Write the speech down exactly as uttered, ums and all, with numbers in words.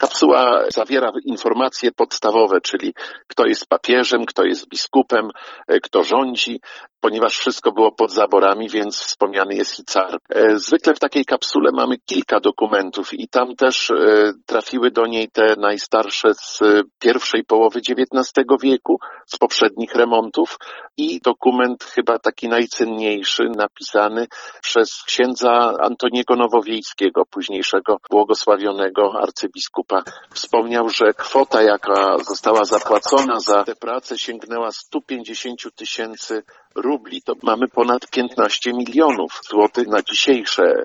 Kapsuła zawiera informacje podstawowe, czyli kto jest papieżem, kto jest biskupem, kto rządzi, ponieważ wszystko było pod zaborami, więc wspomniany jest i car. Zwykle w takiej kapsule mamy kilka dokumentów i tam też trafiły do niej te najstarsze z pierwszej połowy dziewiętnastego wieku, z poprzednich remontów i dokument chyba taki najcenniejszy, napisany przez księdza Antoniego Nowowiejskiego, późniejszego błogosławionego arcybiskupa. Wspomniał, że kwota, jaka została zapłacona za tę pracę, sięgnęła stu pięćdziesięciu tysięcy rubli. To mamy ponad piętnaście milionów złotych na dzisiejsze